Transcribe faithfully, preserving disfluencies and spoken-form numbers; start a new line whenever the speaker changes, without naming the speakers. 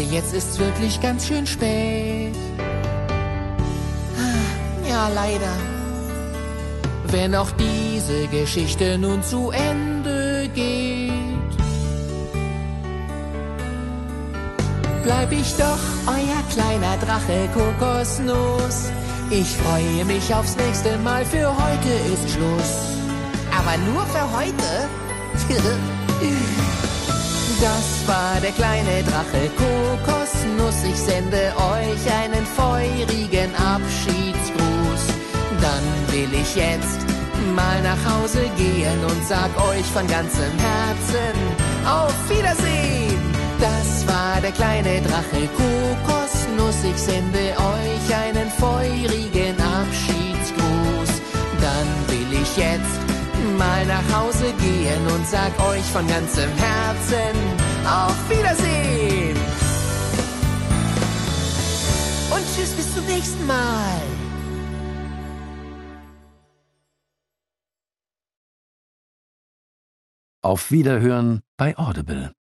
jetzt ist's wirklich ganz schön spät. Ja, leider. Wenn auch diese Geschichte nun zu Ende geht, bleib ich doch euer kleiner Drache Kokosnuss. Ich freue mich aufs nächste Mal, für heute ist Schluss.
Aber nur für heute?
Das war der kleine Drache Kokosnuss. Ich sende euch einen feurigen Abschiedsgruß. Dann will ich jetzt mal nach Hause gehen und sag euch von ganzem Herzen auf Wiedersehen. Das war der kleine Drache Kokosnuss. Ich sende euch einen feurigen Abschiedsgruß. Dann will ich jetzt mal nach Hause gehen und sag euch von ganzem Herzen auf Wiedersehen. Und tschüss, bis zum nächsten Mal.
Auf Wiederhören bei Audible.